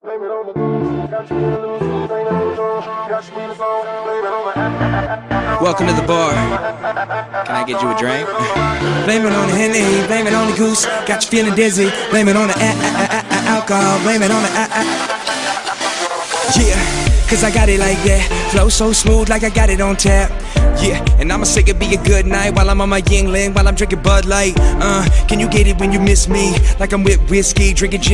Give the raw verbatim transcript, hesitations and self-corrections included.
Welcome to the bar. Can I get you a drink? Blame it on the Henny, blame it on the goose. Got you feeling dizzy. Blame it on the alcohol. Blame it on the yeah, cause I got it like that. Flow so smooth like I got it on tap. Yeah, and I'ma say it be a good night while I'm on my Yingling, while I'm drinking Bud Light. Uh, can you get it when you miss me? Like I'm with whiskey, drinking gin.